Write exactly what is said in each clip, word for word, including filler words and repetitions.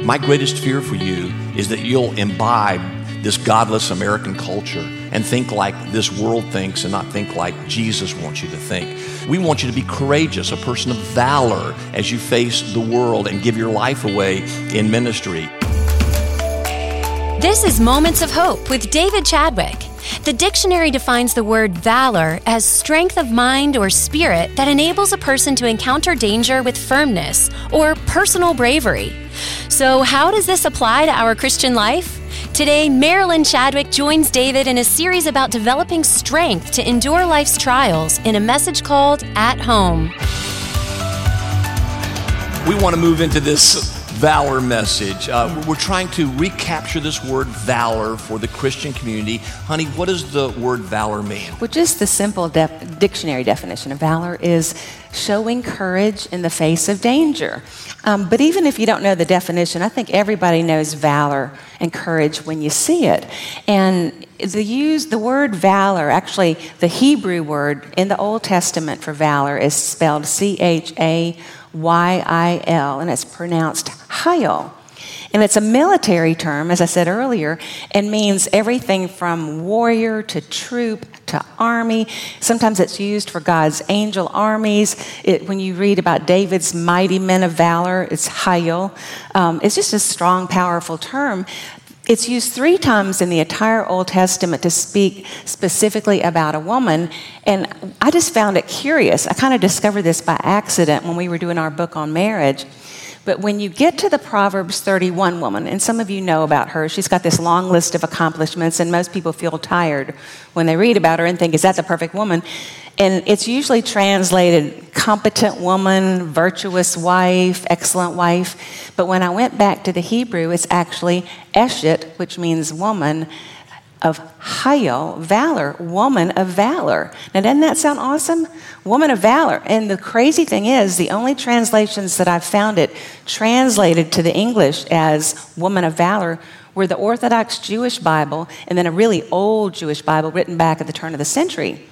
My greatest fear for you is that you'll imbibe this godless American culture and think like this world thinks and not think like Jesus wants you to think. We want you to be courageous, a person of valor as you face the world and give your life away in ministry. This is Moments of Hope with David Chadwick. The dictionary defines the word valor as strength of mind or spirit that enables a person to encounter danger with firmness or personal bravery. So how does this apply to our Christian life? Today, Marilyn Chadwick joins David in a series about developing strength to endure life's trials in a message called At Home. We want to move into this valor message. Uh, we're trying to recapture this word valor for the Christian community. Honey, what does the word valor mean? Well, just the simple def- dictionary definition of valor is showing courage in the face of danger. Um, but even if you don't know the definition, I think everybody knows valor and courage when you see it. And the use the word valor, actually the Hebrew word in the Old Testament for valor is spelled C H A Y I L, and it's pronounced Hayal. And it's a military term, as I said earlier, and means everything from warrior to troop to army. Sometimes it's used for God's angel armies. It, when you read about David's mighty men of valor, it's Hayal. Um, it's just a strong, powerful term. It's used three times in the entire Old Testament to speak specifically about a woman, and I just found it curious. I kind of discovered this by accident when we were doing our book on marriage. But when you get to the Proverbs thirty-one woman, and some of you know about her, she's got this long list of accomplishments, and most people feel tired when they read about her and think, is that the perfect woman? And it's usually translated competent woman, virtuous wife, excellent wife. But when I went back to the Hebrew, it's actually Eshet, which means woman of Hayal, valor, woman of valor. Now, doesn't that sound awesome? Woman of valor. And the crazy thing is, the only translations that I've found it translated to the English as woman of valor were the Orthodox Jewish Bible and then a really old Jewish Bible written back at the turn of the century.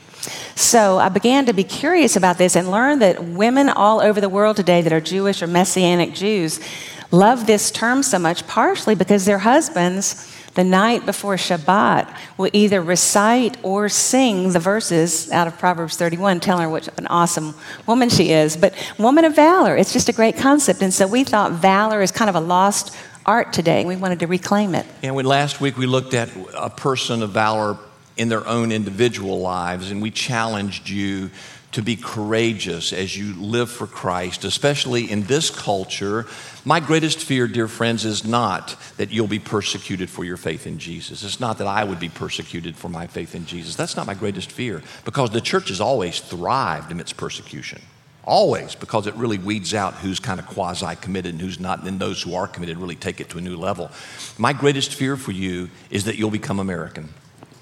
So I began to be curious about this and learned that women all over the world today that are Jewish or Messianic Jews love this term so much, partially because their husbands, the night before Shabbat, will either recite or sing the verses out of Proverbs thirty-one, telling her what an awesome woman she is. But woman of valor, it's just a great concept. And so we thought valor is kind of a lost art today. We wanted to reclaim it. And when last week we looked at a person of valor in their own individual lives, and we challenged you to be courageous as you live for Christ, especially in this culture. My greatest fear, dear friends, is not that you'll be persecuted for your faith in Jesus. It's not that I would be persecuted for my faith in Jesus. That's not my greatest fear, because the church has always thrived amidst persecution. Always, because it really weeds out who's kind of quasi-committed and who's not, and then those who are committed really take it to a new level. My greatest fear for you is that you'll become American,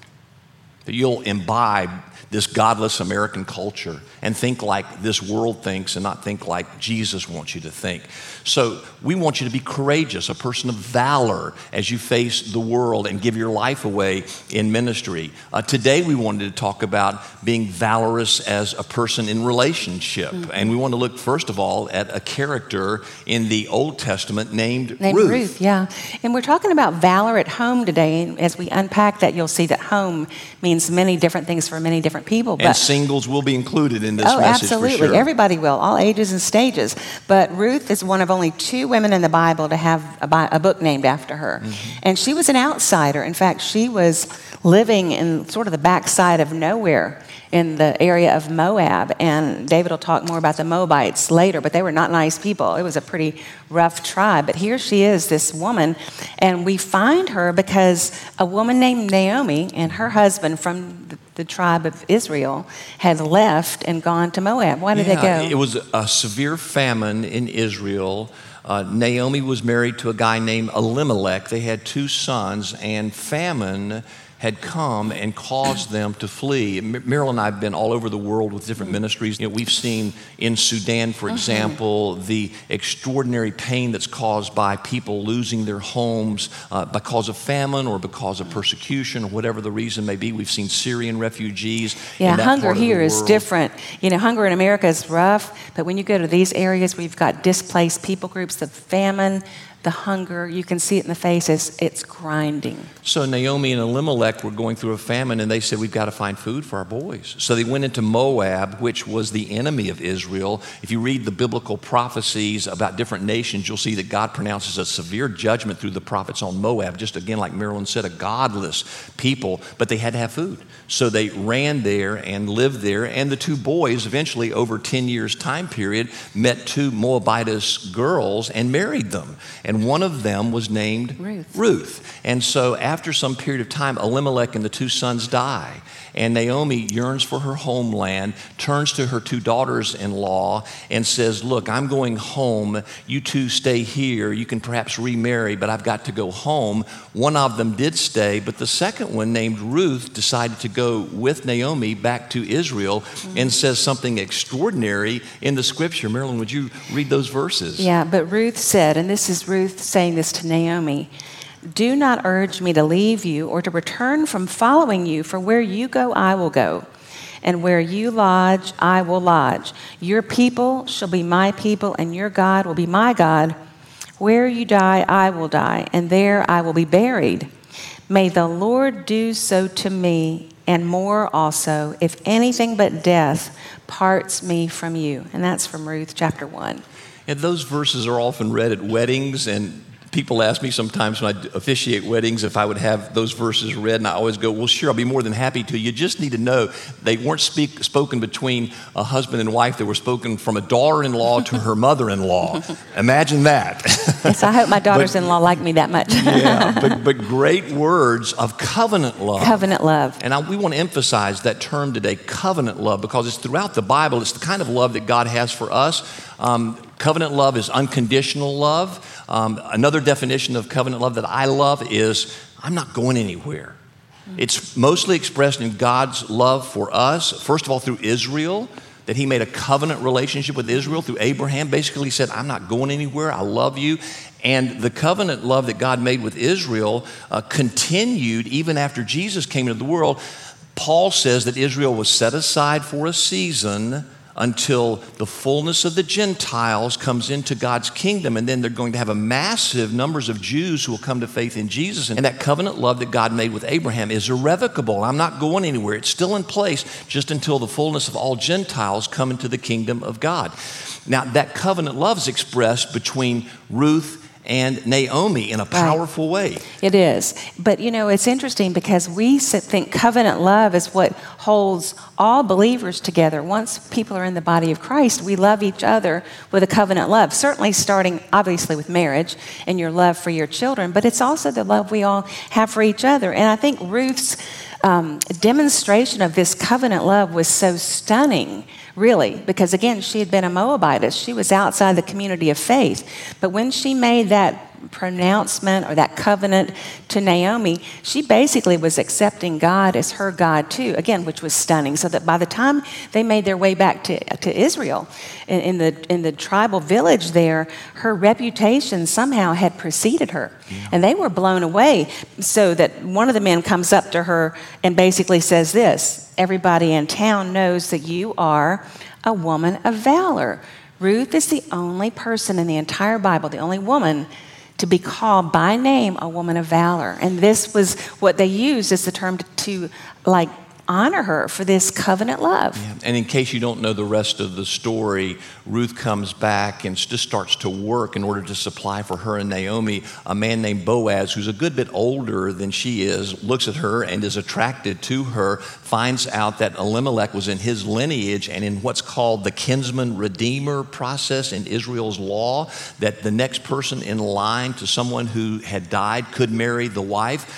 that you'll imbibe this godless American culture and think like this world thinks and not think like Jesus wants you to think. So we want you to be courageous, a person of valor as you face the world and give your life away in ministry. Uh, today we wanted to talk about being valorous as a person in relationship. Mm-hmm. And we want to look first of all at a character in the Old Testament named, named Ruth. Ruth. Yeah. And we're talking about valor at home today. And as we unpack that, you'll see that home means many different things for many different people. But and singles will be included in this oh, message absolutely. for sure. Everybody will, all ages and stages. But Ruth is one of only two women in the Bible to have a, bi- a book named after her. Mm-hmm. And she was an outsider. In fact, she was living in sort of the backside of nowhere in the area of Moab. And David will talk more about the Moabites later, but they were not nice people. It was a pretty rough tribe. But here she is, this woman, and we find her because a woman named Naomi and her husband from the, the tribe of Israel had left and gone to Moab. Why did yeah, they go? It was a severe famine in Israel. Uh, Naomi was married to a guy named Elimelech. They had two sons, and famine had come and caused them to flee. Meryl and I have been all over the world with different ministries. You know, we've seen in Sudan, for example, mm-hmm. the extraordinary pain that's caused by people losing their homes uh, because of famine or because of persecution or whatever the reason may be. We've seen Syrian refugees. Yeah, in that hunger part of the here is world. different. You know, hunger in America is rough, but when you go to these areas, we've got displaced people groups, the famine, the hunger, you can see it in the faces, it's grinding. So Naomi and Elimelech were going through a famine, and they said, we've got to find food for our boys. So they went into Moab, which was the enemy of Israel. If you read the biblical prophecies about different nations, you'll see that God pronounces a severe judgment through the prophets on Moab. Just again, like Marilyn said, a godless people, but they had to have food. So they ran there and lived there, and the two boys eventually, over ten years time period, met two Moabitess girls and married them. And one of them was named Ruth. Ruth. And so after some period of time, Elimelech and the two sons die. And Naomi yearns for her homeland, turns to her two daughters-in-law and says, look, I'm going home. You two stay here. You can perhaps remarry, but I've got to go home. One of them did stay, but the second one, named Ruth, decided to go with Naomi back to Israel mm-hmm. and says something extraordinary in the scripture. Marilyn, would you read those verses? Yeah, but Ruth said, and this is Ruth saying this to Naomi, do not urge me to leave you or to return from following you, for where you go, I will go, and where you lodge, I will lodge. Your people shall be my people, and your God will be my God. Where you die, I will die, and there I will be buried. May the Lord do so to me, and more also, if anything but death parts me from you. And that's from Ruth chapter one. And those verses are often read at weddings, and people ask me sometimes when I officiate weddings if I would have those verses read, and I always go, well, sure, I'll be more than happy to. You just need to know they weren't speak, spoken between a husband and wife. They were spoken from a daughter-in-law to her mother-in-law. Imagine that. Yes, I hope my daughters-in-law like me that much. Yeah, but, but great words of covenant love. Covenant love. And I, we want to emphasize that term today, covenant love, because it's throughout the Bible. It's the kind of love that God has for us. Um, covenant love is unconditional love. Um, another definition of covenant love that I love is I'm not going anywhere. It's mostly expressed in God's love for us, first of all through Israel, that he made a covenant relationship with Israel through Abraham. Basically he said, I'm not going anywhere, I love you. And the covenant love that God made with Israel uh, continued even after Jesus came into the world. Paul says that Israel was set aside for a season until the fullness of the Gentiles comes into God's kingdom, and then they're going to have a massive numbers of Jews who will come to faith in Jesus. And that covenant love that God made with Abraham is irrevocable. I'm not going anywhere. It's still in place just until the fullness of all Gentiles come into the kingdom of God. Now, that covenant love is expressed between Ruth and Naomi in a powerful right. way. It is. But, you know, it's interesting because we think covenant love is what holds all believers together. Once people are in the body of Christ, we love each other with a covenant love, certainly starting obviously with marriage and your love for your children, but it's also the love we all have for each other. And I think Ruth's um, demonstration of this covenant love was so stunning, really, because again, she had been a Moabitess. She was outside the community of faith. But when she made that pronouncement or that covenant to Naomi, she basically was accepting God as her God too, again, which was stunning. So that by the time they made their way back to, to Israel, in, in the in the tribal village there, her reputation somehow had preceded her. Yeah. And they were blown away. So that one of the men comes up to her and basically says this, everybody in town knows that you are a woman of valor. Ruth is the only person in the entire Bible, the only woman to be called by name a woman of valor. And this was what they used as the term to, to like honor her for this covenant love. Yeah. And in case you don't know the rest of the story, Ruth comes back and just starts to work in order to supply for her and Naomi. A man named Boaz, who's a good bit older than she is, looks at her and is attracted to her, finds out that Elimelech was in his lineage and in what's called the kinsman redeemer process in Israel's law, that the next person in line to someone who had died could marry the wife.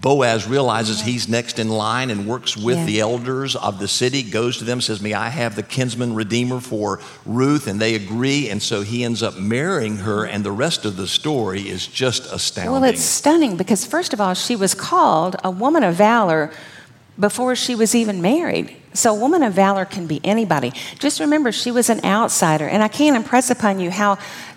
Boaz realizes he's next in line and works with Yeah. the elders of the city, goes to them, says, may I have the kinsman redeemer for Ruth? And they agree, and so he ends up marrying her, and the rest of the story is just astounding. Well, it's stunning because, first of all, she was called a woman of valor before she was even married. So a woman of valor can be anybody. Just remember, she was an outsider. And I can't impress upon you how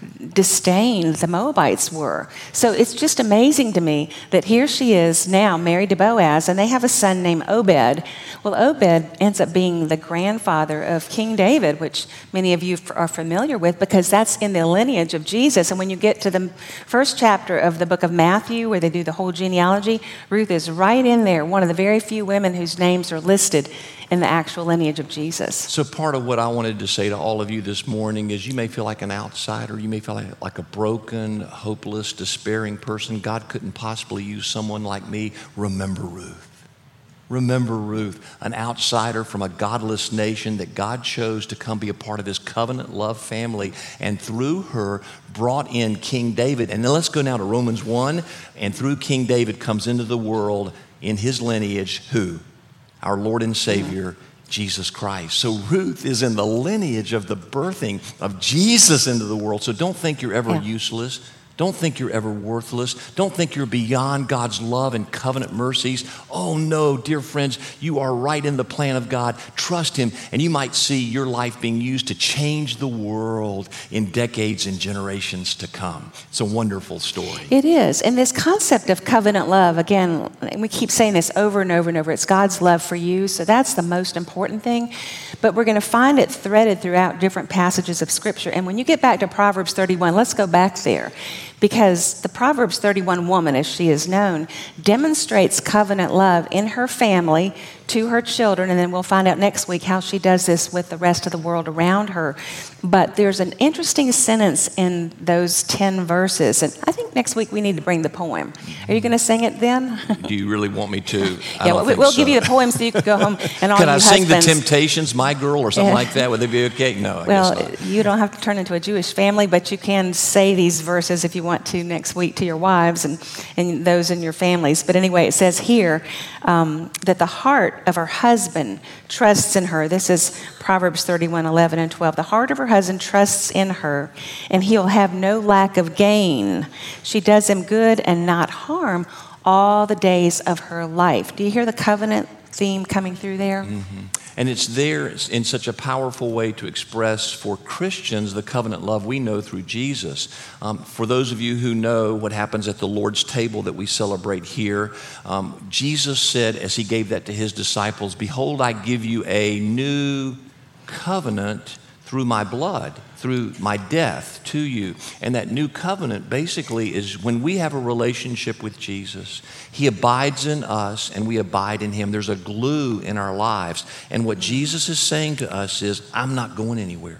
disdained the Moabites were. So it's just amazing to me that here she is now married to Boaz, and they have a son named Obed. Well, Obed ends up being the grandfather of King David, which many of you are familiar with because that's in the lineage of Jesus. And when you get to the first chapter of the book of Matthew, where they do the whole genealogy, Ruth is right in there, one of the very few women whose names are listed in the actual lineage of Jesus. So part of what I wanted to say to all of you this morning is you may feel like an outsider. You may feel like, like a broken, hopeless, despairing person. God couldn't possibly use someone like me. Remember Ruth. Remember Ruth, an outsider from a godless nation that God chose to come be a part of his covenant love family, and through her brought in King David. And then let's go now to Romans one, and through King David comes into the world in his lineage who? Our Lord and Savior, Jesus Christ. So Ruth is in the lineage of the birthing of Jesus into the world. So don't think you're ever Yeah. useless. Don't think you're ever worthless. Don't think you're beyond God's love and covenant mercies. Oh no, dear friends, you are right in the plan of God. Trust him, and you might see your life being used to change the world in decades and generations to come. It's a wonderful story. It is. And this concept of covenant love, again, we keep saying this over and over and over. It's God's love for you. So that's the most important thing. But we're going to find it threaded throughout different passages of Scripture. And when you get back to Proverbs thirty-one, let's go back there. Because the Proverbs thirty-one woman, as she is known, demonstrates covenant love in her family to her children, and then we'll find out next week how she does this with the rest of the world around her. But there's an interesting sentence in those ten verses, and I think next week we need to bring the poem. Are you going to sing it then? Do you really want me to? I yeah, don't we'll, think we'll so. give you the poem so you can go home and all Can you I sing husbands. the Temptations, My Girl, or something Yeah. like that? Would they be okay? No, I Well, guess not. you don't have to turn into a Jewish family, but you can say these verses if you want to next week to your wives and, and those in your families. But anyway, it says here um, that the heart of her husband trusts in her. This is Proverbs thirty-one, eleven and twelve. The heart of her husband trusts in her, and he'll have no lack of gain. She does him good and not harm all the days of her life. Do you hear the covenant theme coming through there? Mm-hmm. And it's there in such a powerful way to express for Christians the covenant love we know through Jesus. Um, for those of you who know what happens at the Lord's table that we celebrate here, um, Jesus said as he gave that to his disciples, "Behold, I give you a new covenant through my blood, through my death to you." And that new covenant basically is when we have a relationship with Jesus, he abides in us and we abide in him. There's a glue in our lives. And what Jesus is saying to us is, I'm not going anywhere.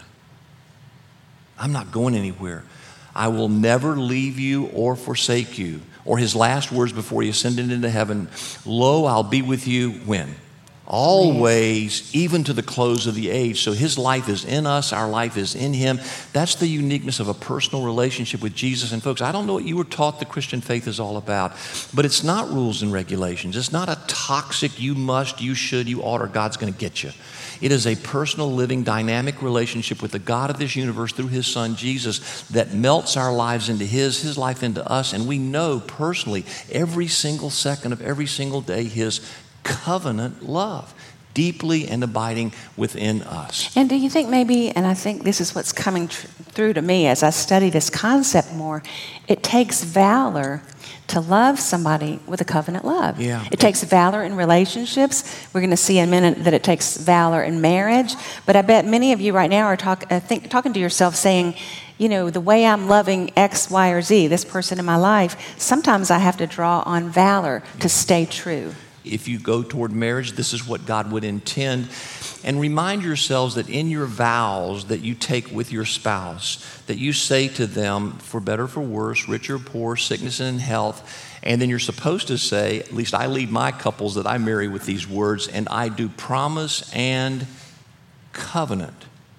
I'm not going anywhere. I will never leave you or forsake you. Or his last words before he ascended into heaven, lo, I'll be with you when? Always, even to the close of the age. So his life is in us, our life is in him. That's the uniqueness of a personal relationship with Jesus. And folks, I don't know what you were taught the Christian faith is all about, but it's not rules and regulations. It's not a toxic, you must, you should, you ought, or God's going to get you. It is a personal, living, dynamic relationship with the God of this universe through his son, Jesus, that melts our lives into his, his life into us. And we know personally every single second of every single day his covenant love, deeply and abiding within us. And do you think maybe, and I think this is what's coming tr- through to me as I study this concept more, it takes valor to love somebody with a covenant love. Yeah. It takes valor in relationships. We're going to see in a minute that it takes valor in marriage. But I bet many of you right now are talk, uh, think, talking to yourself saying, you know, the way I'm loving X, Y, or Z, this person in my life, sometimes I have to draw on valor to stay true. If you go toward marriage, this is what God would intend. And remind yourselves that in your vows that you take with your spouse, that you say to them, for better, for worse, rich or poor, sickness and health. And then you're supposed to say, at least I lead my couples that I marry with these words, and I do promise and covenant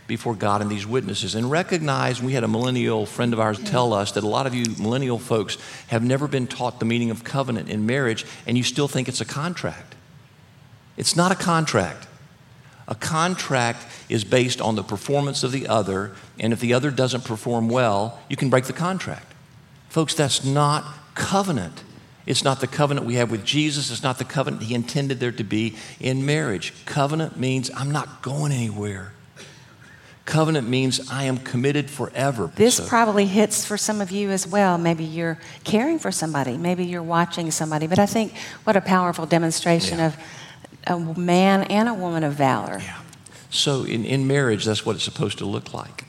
before God and these witnesses. And recognize, we had a millennial friend of ours tell us that a lot of you millennial folks have never been taught the meaning of covenant in marriage, and you still think it's a contract. It's not a contract. A contract is based on the performance of the other, and if the other doesn't perform well, you can break the contract. Folks, that's not covenant. It's not the covenant we have with Jesus. It's not the covenant he intended there to be in marriage. Covenant means I'm not going anywhere. Covenant means I am committed forever. This so, probably hits for some of you as well. Maybe you're caring for somebody. Maybe you're watching somebody. But I think what a powerful demonstration yeah. of a man and a woman of valor. Yeah. So in, in marriage, that's what it's supposed to look like.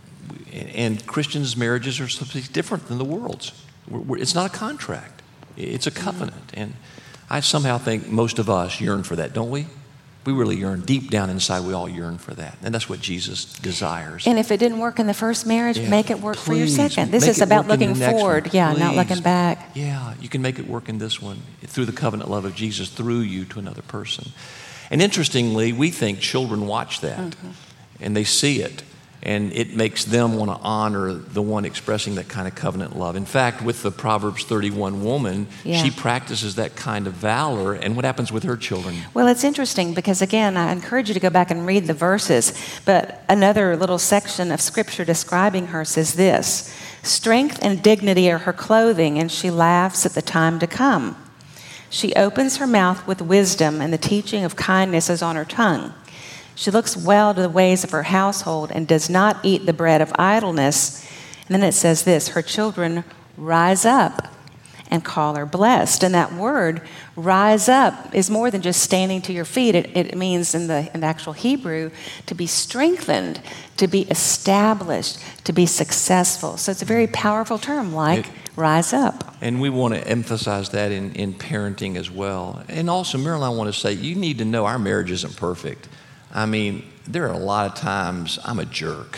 And Christians' marriages are supposed to be different than the world's. We're, we're, it's not a contract. It's a covenant. Mm-hmm. And I somehow think most of us yearn for that, don't we? We really yearn. Deep down inside, we all yearn for that. And that's what Jesus desires. And if it didn't work in the first marriage, yeah, make it work please, for your second. This make is it about work in looking the next forward. one. Yeah, Please. not looking back. Yeah, you can make it work in this one through the covenant love of Jesus through you to another person. And interestingly, we think children watch that mm-hmm. and they see it. And it makes them want to honor the one expressing that kind of covenant love. In fact, with the Proverbs thirty-one woman, yeah. she practices that kind of valor. And what happens with her children? Well, it's interesting because, again, I encourage you to go back and read the verses. But another little section of Scripture describing her says this: strength and dignity are her clothing, and she laughs at the time to come. She opens her mouth with wisdom, and the teaching of kindness is on her tongue. She looks well to the ways of her household and does not eat the bread of idleness. And then it says this: her children rise up and call her blessed. And that word, rise up, is more than just standing to your feet. It, it means in the, in the actual Hebrew to be strengthened, to be established, to be successful. So it's a very powerful term, like it, rise up. And we want to emphasize that in, in parenting as well. And also, Marilyn, I want to say, you need to know our marriage isn't perfect. I mean, there are a lot of times I'm a jerk.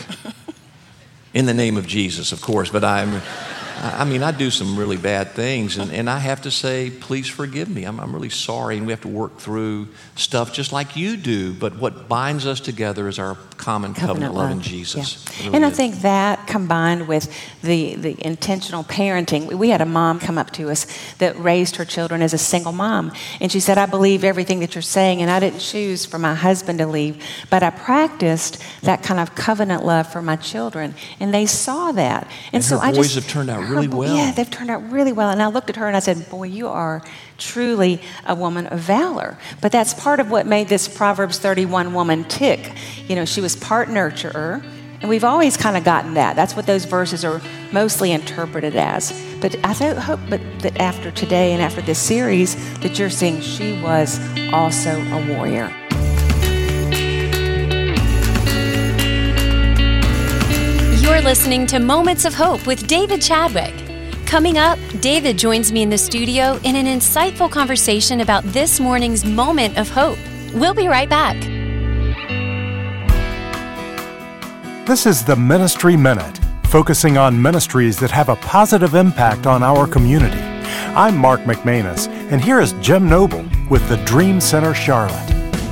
In the name of Jesus, of course, but I'm, I mean, I do some really bad things, and, and I have to say, please forgive me. I'm, I'm really sorry, and we have to work through stuff just like you do, but what binds us together is our common covenant, covenant love in Jesus. Yeah. Really and I is. think that combined with the, the intentional parenting, we had a mom come up to us that raised her children as a single mom, and she said, I believe everything that you're saying, and I didn't choose for my husband to leave, but I practiced that kind of covenant love for my children, and they saw that. And, and so her I boys just, have turned out her, really well. Yeah, they've turned out really well. And I looked at her and I said, boy, you are truly a woman of valor. But that's part of what made this Proverbs thirty-one woman tick. You know, she was part nurturer, and we've always kind of gotten that. That's what those verses are mostly interpreted as. But I th- hope but that after today and after this series that you're seeing she was also a warrior. You're listening to Moments of Hope with David Chadwick. Coming up, David joins me in the studio in an insightful conversation about this morning's moment of hope. We'll be right back. This is the Ministry Minute, focusing on ministries that have a positive impact on our community. I'm Mark McManus, and here is Jim Noble with the Dream Center Charlotte.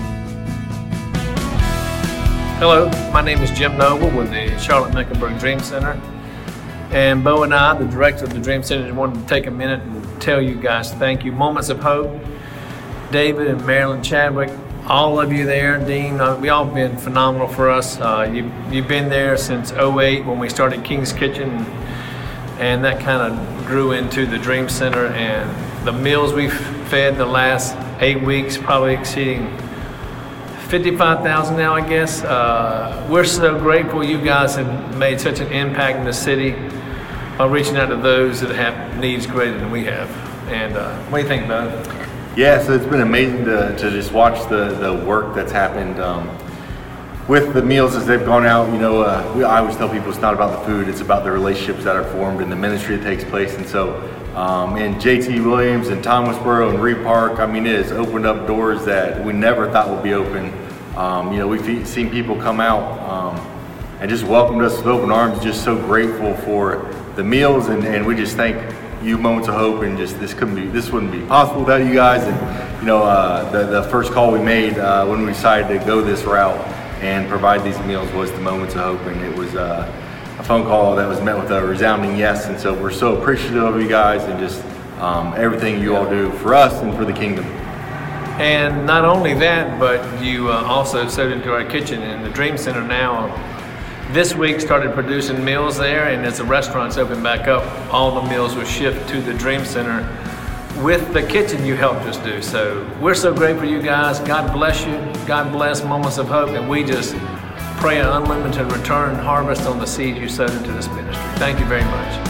Hello, my name is Jim Noble with the Charlotte-Mecklenburg Dream Center. And Bo and I, the director of the Dream Center, just wanted to take a minute and tell you guys thank you. Moments of Hope, David and Marilyn Chadwick, all of you there, Dean, uh, we all been phenomenal for us. Uh, you, you've been there since oh eight when we started King's Kitchen, and that kind of grew into the Dream Center. And the meals we've fed the last eight weeks, probably exceeding fifty-five thousand now, I guess. Uh, we're so grateful you guys have made such an impact in the city by reaching out to those that have needs greater than we have. And uh, what do you think, Bo? Yeah, so it's been amazing to, to just watch the, the work that's happened um, with the meals as they've gone out. You know, uh, we, I always tell people it's not about the food, it's about the relationships that are formed and the ministry that takes place. And so um, in J T Williams and Thomasboro and Reed Park, I mean, it has opened up doors that we never thought would be open. Um, you know, we've seen people come out um, and just welcomed us with open arms, just so grateful for the meals, and, and we just thank you, Moments of Hope, and just this couldn't be, this wouldn't be possible without you guys. And you know, uh, the the first call we made uh, when we decided to go this route, and provide these meals was the Moments of Hope, and it was uh, a phone call that was met with a resounding yes. And so we're so appreciative of you guys and just um, everything you all do for us and for the kingdom. And not only that, but you uh, also sewed into our kitchen, and the Dream Center now this week started producing meals there, and as the restaurants open back up, all the meals will shift to the Dream Center with the kitchen you helped us do. So we're so grateful for you guys. God bless you. God bless Moments of Hope, and we just pray an unlimited return harvest on the seed you sowed into this ministry. Thank you very much.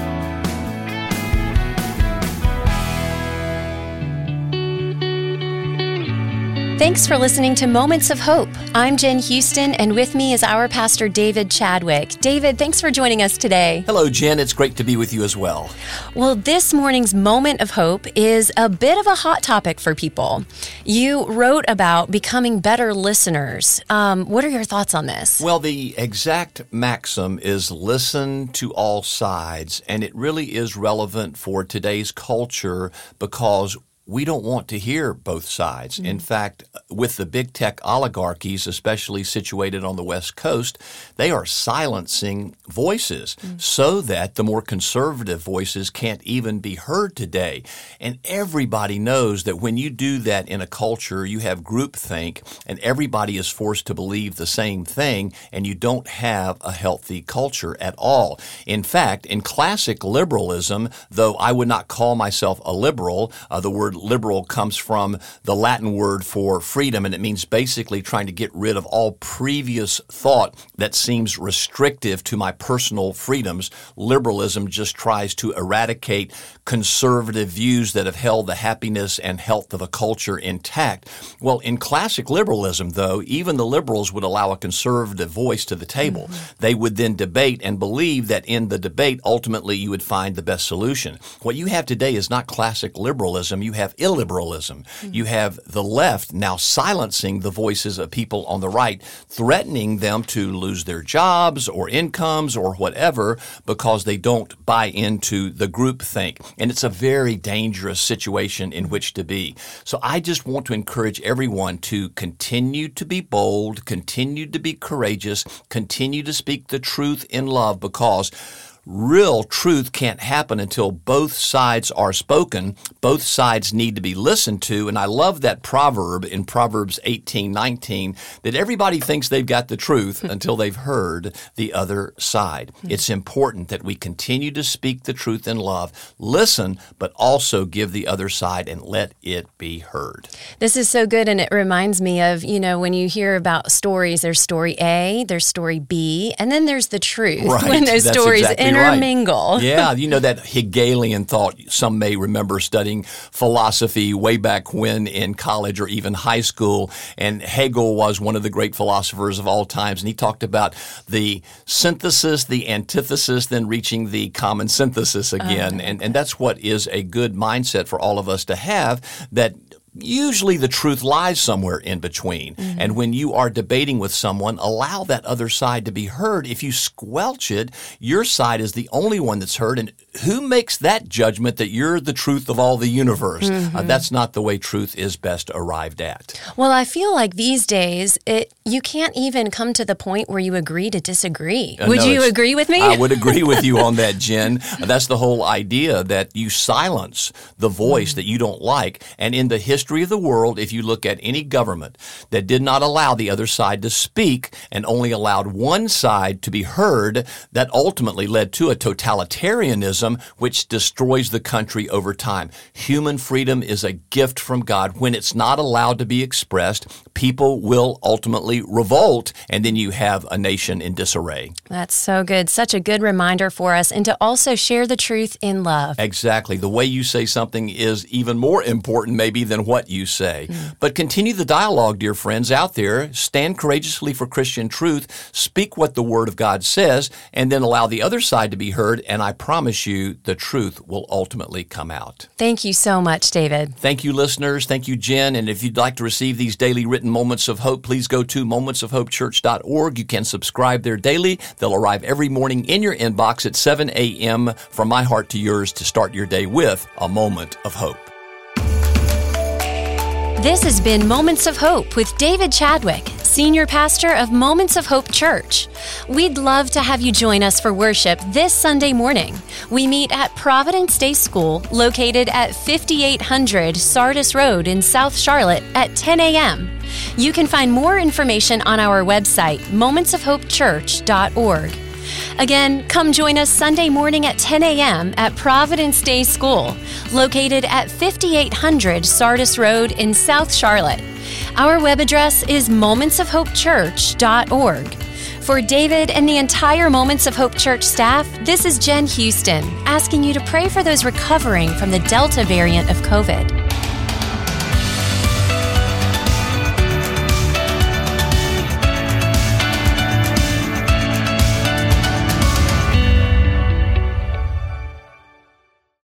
Thanks for listening to Moments of Hope. I'm Jen Houston, and with me is our pastor, David Chadwick. David, thanks for joining us today. Hello, Jen. It's great to be with you as well. Well, this morning's Moment of Hope is a bit of a hot topic for people. You wrote about becoming better listeners. Um, what are your thoughts on this? Well, the exact maxim is listen to all sides, and it really is relevant for today's culture because we don't want to hear both sides. Mm-hmm. In fact, with the big tech oligarchies, especially situated on the West Coast, they are silencing voices mm-hmm. so that the more conservative voices can't even be heard today. And everybody knows that when you do that in a culture, you have groupthink, and everybody is forced to believe the same thing, and you don't have a healthy culture at all. In fact, in classic liberalism, though I would not call myself a liberal, uh, the word liberal comes from the Latin word for freedom, and it means basically trying to get rid of all previous thought that seems restrictive to my personal freedoms. Liberalism just tries to eradicate conservative views that have held the happiness and health of a culture intact. Well, in classic liberalism, though, even the liberals would allow a conservative voice to the table. Mm-hmm. They would then debate and believe that in the debate, ultimately, you would find the best solution. What you have today is not classic liberalism. You have illiberalism. Mm-hmm. You have the left now silencing the voices of people on the right, threatening them to lose their jobs or incomes or whatever because they don't buy into the groupthink. And it's a very dangerous situation in which to be. So I just want to encourage everyone to continue to be bold, continue to be courageous, continue to speak the truth in love, because real truth can't happen until both sides are spoken. Both sides need to be listened to. And I love that proverb in Proverbs eighteen nineteen that everybody thinks they've got the truth until they've heard the other side. It's important that we continue to speak the truth in love, listen, but also give the other side and let it be heard. This is so good, and it reminds me of, you know, when you hear about stories, there's story A, there's story B, and then there's the truth. Right. When those That's stories exactly intermingle. Right. Yeah, you know that Hegelian thought. Some may remember studying philosophy way back when in college or even high school, and Hegel was one of the great philosophers of all times, and he talked about the synthesis, the antithesis, then reaching the common synthesis again, oh, and, and that's what is a good mindset for all of us to have, that usually the truth lies somewhere in between. Mm-hmm. And when you are debating with someone, allow that other side to be heard. If you squelch it, your side is the only one that's heard. And who makes that judgment that you're the truth of all the universe? Mm-hmm. Uh, that's not the way truth is best arrived at. Well, I feel like these days, it you can't even come to the point where you agree to disagree. Uh, would no, you agree with me? I would agree with you on that, Jen. That's the whole idea, that you silence the voice mm-hmm. that you don't like. And in the history of the world, if you look at any government that did not allow the other side to speak and only allowed one side to be heard, that ultimately led to a totalitarianism which destroys the country over time. Human freedom is a gift from God. When it's not allowed to be expressed, people will ultimately revolt, and then you have a nation in disarray. That's so good. Such a good reminder for us, and to also share the truth in love. Exactly. The way you say something is even more important maybe than what you say. Mm. But continue the dialogue, dear friends, out there. Stand courageously for Christian truth. Speak what the Word of God says, and then allow the other side to be heard, and I promise you the truth will ultimately come out. Thank you so much, David. Thank you, listeners. Thank you, Jen. And if you'd like to receive these daily written moments of hope, please go to moments of hope church dot org. You can subscribe there daily. They'll arrive every morning in your inbox at seven a.m. from my heart to yours to start your day with a moment of hope. This has been Moments of Hope with David Chadwick, Senior Pastor of Moments of Hope Church. We'd love to have you join us for worship this Sunday morning. We meet at Providence Day School, located at fifty-eight hundred Sardis Road in South Charlotte at ten a.m. You can find more information on our website, moments of hope church dot org. Again, come join us Sunday morning at ten a.m. at Providence Day School, located at fifty-eight hundred Sardis Road in South Charlotte. Our web address is moments of hope church dot org. For David and the entire Moments of Hope Church staff, this is Jen Houston, asking you to pray for those recovering from the Delta variant of COVID.